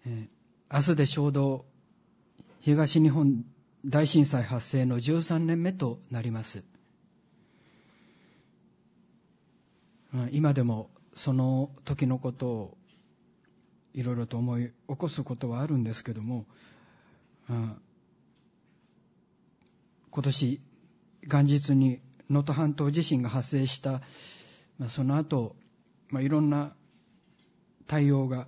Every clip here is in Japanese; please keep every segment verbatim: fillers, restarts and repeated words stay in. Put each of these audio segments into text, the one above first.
えー、明日でちょうど東日本大震災発生のじゅうさんねんめとなります。今でもその時のことをいろいろと思い起こすことはあるんですけども、今年元日に能登半島地震が発生した、まあ、その後、まあ、いろんな対応が、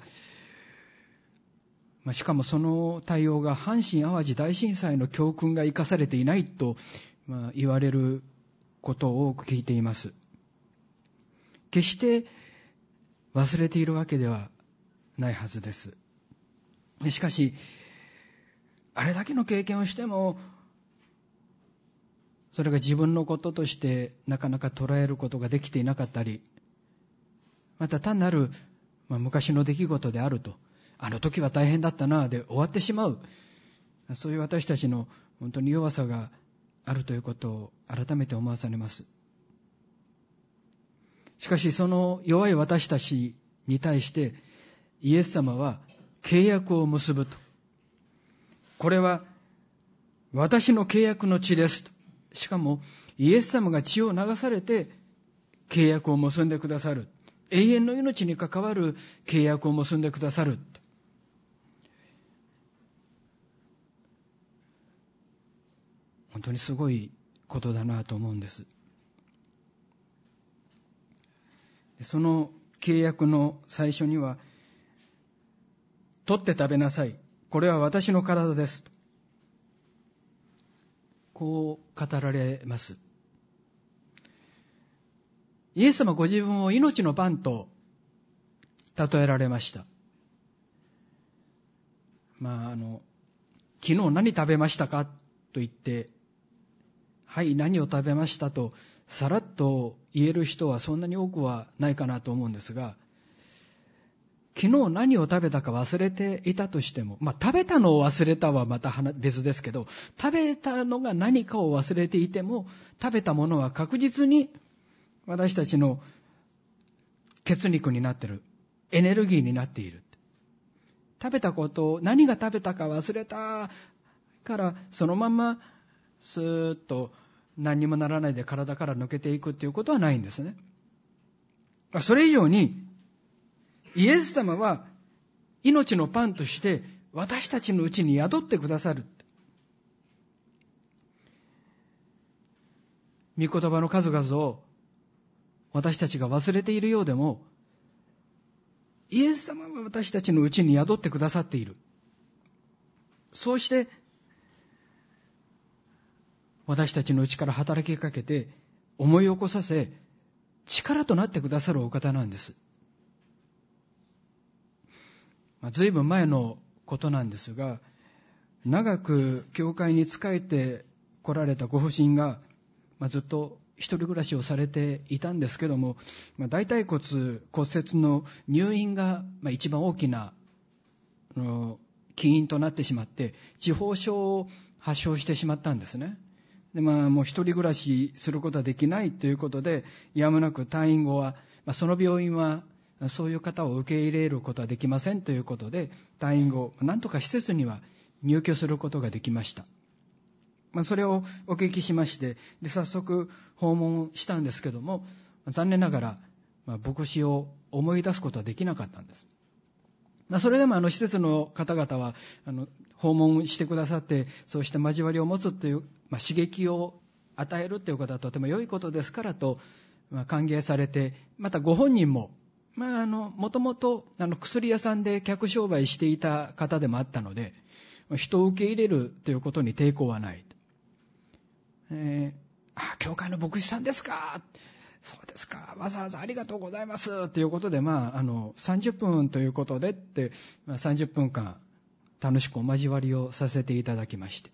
まあ、しかもその対応が阪神・淡路大震災の教訓が生かされていないと、まあ、言われることを多く聞いています。決して忘れているわけではないはずです。しかし、あれだけの経験をしても、それが自分のこととしてなかなか捉えることができていなかったり、また単なる、まあ、昔の出来事であると、あの時は大変だったなで終わってしまう、そういう私たちの本当に弱さがあるということを改めて思わされます。しかしその弱い私たちに対してイエス様は契約を結ぶと。これは私の契約の地ですと。しかもイエス様が血を流されて契約を結んでくださる。永遠の命に関わる契約を結んでくださる。本当にすごいことだなと思うんです。その契約の最初には、取って食べなさい。これは私の体です。こう語られます。イエス様ご自分を命のパンと例えられました。まあ、あの、昨日何食べましたかと言って、はい、何を食べましたとさらっと言える人はそんなに多くはないかなと思うんですが、昨日何を食べたか忘れていたとしても、まあ食べたのを忘れたはまた別ですけど、食べたのが何かを忘れていても、食べたものは確実に私たちの血肉になっている、エネルギーになっている。食べたことを、何が食べたか忘れたからそのままスーッと何にもならないで体から抜けていくということはないんですね。それ以上にイエス様は命のパンとして私たちのうちに宿ってくださる。御言葉の数々を私たちが忘れているようでも、イエス様は私たちのうちに宿ってくださっている。そうして私たちのうちから働きかけて思い起こさせ、力となってくださるお方なんです。まあ、随分前のことなんですが、長く教会に仕えて来られたご婦人が、まあ、ずっと一人暮らしをされていたんですけども、まあ、大腿骨骨折の入院が、まあ、一番大きな起因となってしまって、痴呆症を発症してしまったんですね。で、まあ、もう一人暮らしすることはできないということで、やむなく退院後は、まあ、その病院はそういう方を受け入れることはできませんということで、退院後なんとか施設には入居することができました。まあ、それをお聞きしまして、で早速訪問したんですけども、残念ながら、まあ、牧師を思い出すことはできなかったんです。まあ、それでもあの施設の方々はあの訪問してくださって、そうして交わりを持つという、まあ、刺激を与えるということはとても良いことですからと、まあ、歓迎されて、またご本人も、まあ、あのもともとあの薬屋さんで客商売していた方でもあったので、人を受け入れるということに抵抗はない。えー、あ、教会の牧師さんですか、そうですか、わざわざありがとうございますということで、まあ、あのさんじゅっぷんということでって、まあ、さんじゅっぷんかん楽しくお交わりをさせていただきまして、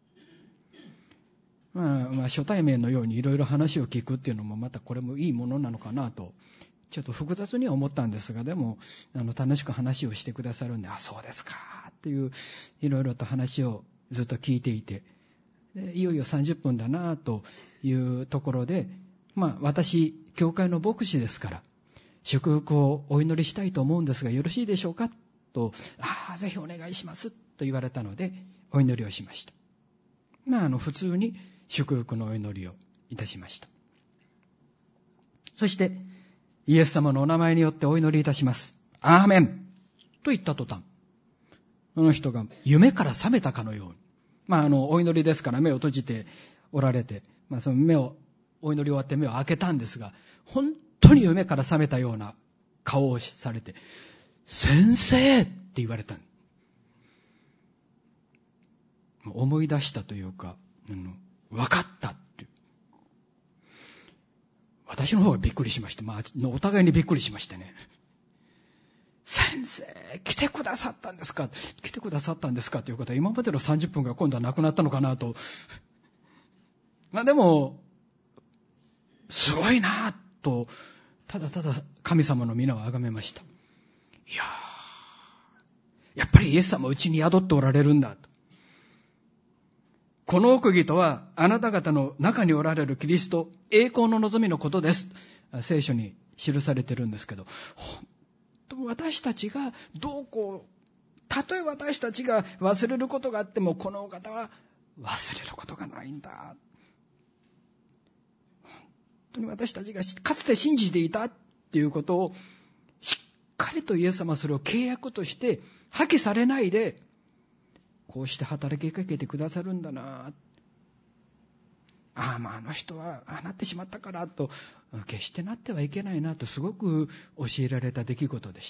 まあ、まあ初対面のようにいろいろ話を聞くっていうのもまたこれもいいものなのかなとちょっと複雑には思ったんですが、でもあの楽しく話をしてくださるんで、あ、そうですかっていういろいろと話をずっと聞いていて、でいよいよさんじゅっぷんだなというところで、まあ私教会の牧師ですから祝福をお祈りしたいと思うんですがよろしいでしょうかと、ああ、ぜひお願いしますと言われたので、お祈りをしました。まあ、あの、普通に祝福のお祈りをいたしました。そして、イエス様のお名前によってお祈りいたします。アーメンと言った途端、その人が夢から覚めたかのように、まあ、あの、お祈りですから目を閉じておられて、まあ、その目を、お祈り終わって目を開けたんですが、本当に夢から覚めたような顔をされて、先生って言われた。思い出したというか、うん、分かったっていう。私の方がびっくりしまして、まあ、お互いにびっくりしましてね。先生、来てくださったんですか来てくださったんですかということは、今までのさんじゅっぷんが今度はなくなったのかなと。まあでも、すごいなと、ただただ神様の皆をあがめました。いやー、やっぱりイエス様うちに宿っておられるんだと。この奥義とは、あなた方の中におられるキリスト、栄光の望みのことです。聖書に記されてるんですけど、本当に私たちがどうこう、たとえ私たちが忘れることがあっても、このお方は忘れることがないんだ。本当に私たちがかつて信じていたっていうことを、しっかりとイエス様はそれを契約として破棄されないで、こうして働きかけてくださるんだな。ああ、まああの人はああなってしまったからと、決してなってはいけないなとすごく教えられた出来事でした。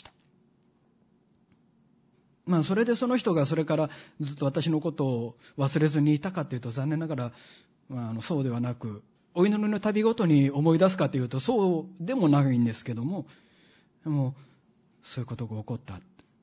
まあそれでその人がそれからずっと私のことを忘れずにいたかというと残念ながら、まあ、あのそうではなく、お祈りの旅ごとに思い出すかというとそうでもないんですけども、でもそういうことが起こった。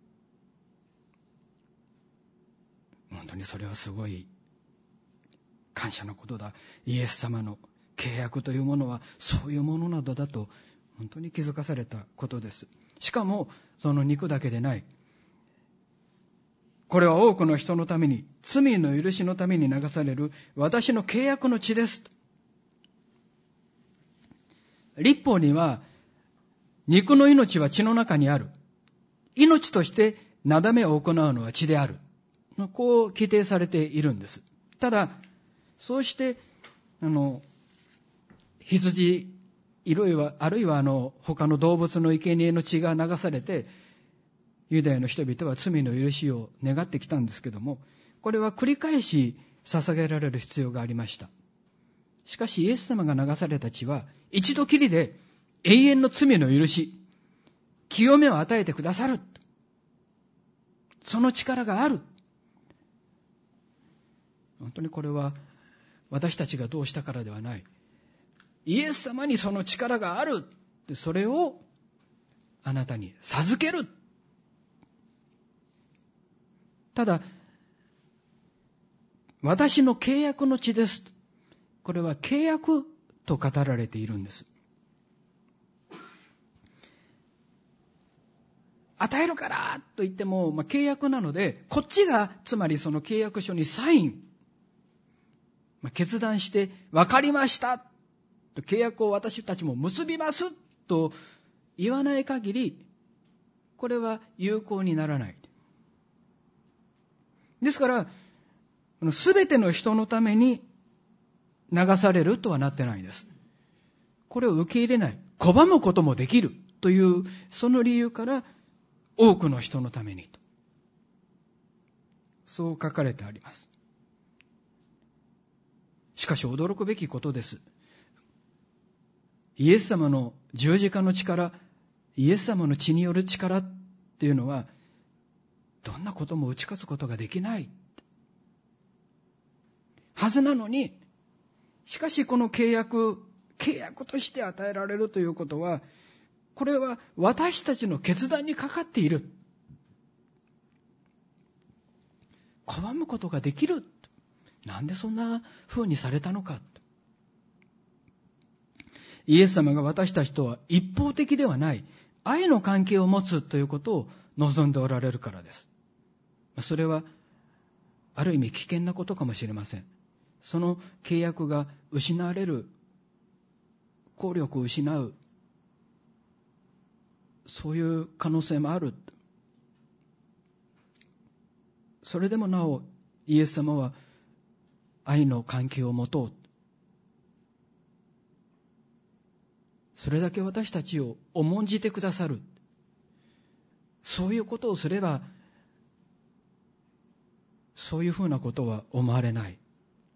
本当にそれはすごい感謝のことだ。イエス様の契約というものはそういうものなどだと本当に気づかされたことです。しかもその肉だけでない。これは多くの人のために、罪の許しのために流される私の契約の血です。律法には、肉の命は血の中にある。命としてなだめを行うのは血である。こう規定されているんです。ただ、そうして、あの、羊、いろいろ、あるいはあの、他の動物の生贄の血が流されて、ユダヤの人々は罪の許しを願ってきたんですけども、これは繰り返し捧げられる必要がありました。しかしイエス様が流された血は一度きりで永遠の罪の許し、清めを与えてくださる。その力がある。本当にこれは私たちがどうしたからではない。イエス様にその力がある。それをあなたに授ける。ただ、私の契約の血です。これは契約と語られているんです。与えるからと言っても、まあ、契約なので、こっちがつまりその契約書にサイン、まあ、決断して分かりましたと契約を私たちも結びますと言わない限り、これは有効にならない。ですから、すべての人のために流されるとはなってないです。これを受け入れない、拒むこともできるという、その理由から多くの人のためにと。そう書かれてあります。しかし驚くべきことです。イエス様の十字架の力、イエス様の血による力っていうのは、どんなことも打ち勝つことができないはずなのに、しかしこの契約、契約として与えられるということは、これは私たちの決断にかかっている。拒むことができる。なんでそんな風にされたのか。イエス様が私たちとは一方的ではない愛の関係を持つということを望んでおられるからです。それはある意味危険なことかもしれません。その契約が失われる、効力を失う、そういう可能性もある。 それでもなおイエス様は愛の関係を持とう。それだけ私たちを重んじてくださる。そういうことをすれば、そういうふうなことは思われない。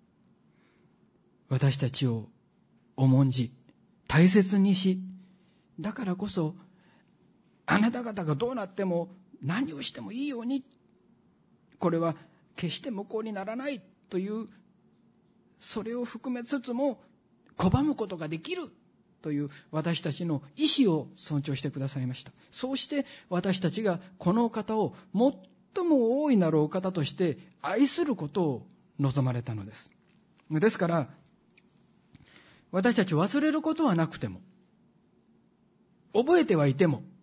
私たちを重んじ、大切にし、だからこそ、あなた方がどうなっても何をしてもいいように、これは決して無効にならないという、それを含めつつも拒むことができるという私たちの意志を尊重してくださいました。そうして私たちがこのお方を最も大いなるお方として愛することを望まれたのです。ですから私たち忘れることはなくても、覚えてはいても、